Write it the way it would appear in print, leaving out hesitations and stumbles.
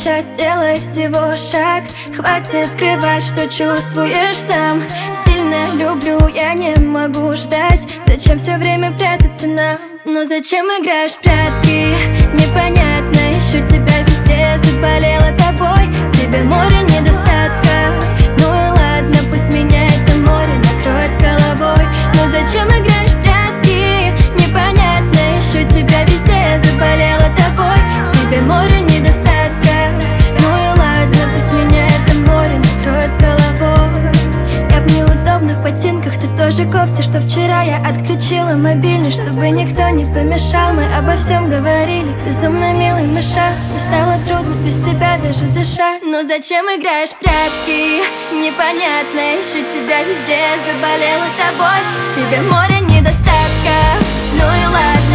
начать, сделай всего шаг. Хватит скрывать, что чувствуешь сам. Сильно люблю, я не могу ждать. Зачем все время прятаться нам? Ну зачем играешь в прятки? Непонятно, ищу тебя везде. Заболела тобой, тебе море недостатков. Ну и ладно, пусть меня это море накроет с головой. Но зачем играешь в прятки? Непонятно, ищу тебя везде. Заболела тобой, тебе море недостатков. Ну и ладно, пусть меня это море накроет с головой. Я в неудобных ботинках, ты тоже кофте, что вчера я отключила мобильный, чтобы никто не помешал. Мы обо всем говорили, безумно милый мыша. Мне стало трудно без тебя даже дышать. Но зачем играешь в прятки? Непонятно, ищу тебя везде. Заболела тобой, тебе море недостатков. Ну и ладно,